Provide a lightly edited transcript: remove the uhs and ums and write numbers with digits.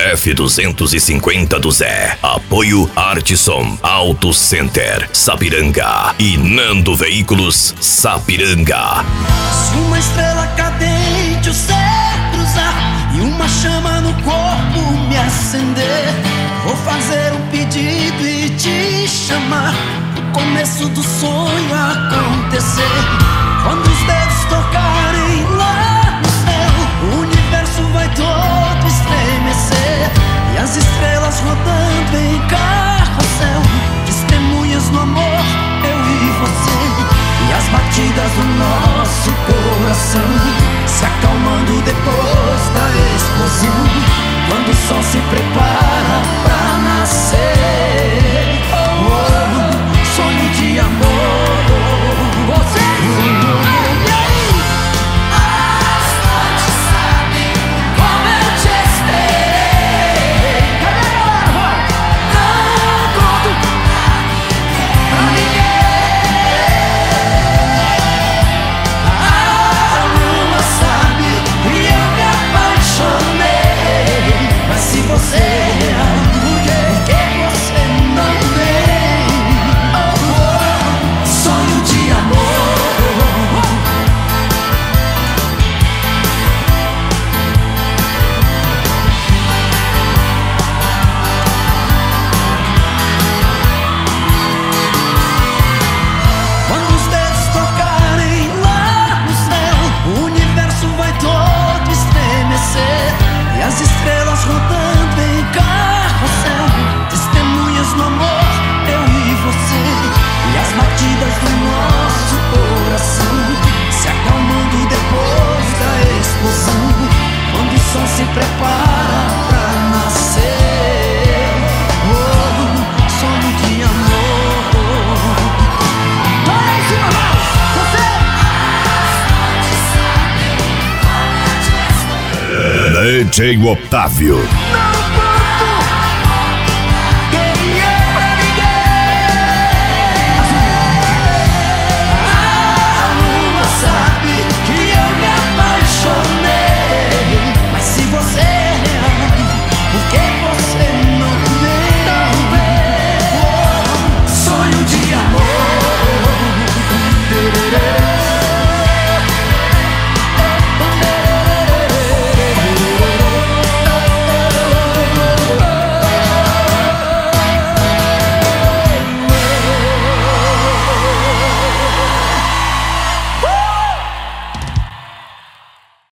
F250 do Zé. Apoio Artisson Auto Center Sapiranga e Nando Veículos Sapiranga. Se uma estrela cadente o céu cruzar e uma chama no corpo me acender, vou fazer um pedido e te chamar pro começo do sonho acontecer. Quando os dedos tocarem lá no céu, o universo vai todo estremecer e as estrelas rodando em carrossel, testemunhas no amor, eu e você. E as batidas do nosso coração se acalmando depois da explosão, quando o sol se prepara pra nascer. Sonho de amor. Você as noites sabem como eu te esperei. Cadê a galera? Não conto pra ninguém. A lua sabe que eu me apaixonei, mas se você é mulher, por que você não vem? Sonho de amor. Quando os dedos tocarem lá no céu, o universo vai todo estremecer e as estrelas rodando em carrossel, testemunhas no amor, eu e você. E as batidas do nosso coração se acalmando depois da explosão, quando o sol se prepara pra nascer. Sonho de amor. Olha em cima, vai! Você! DJ Otávio. Não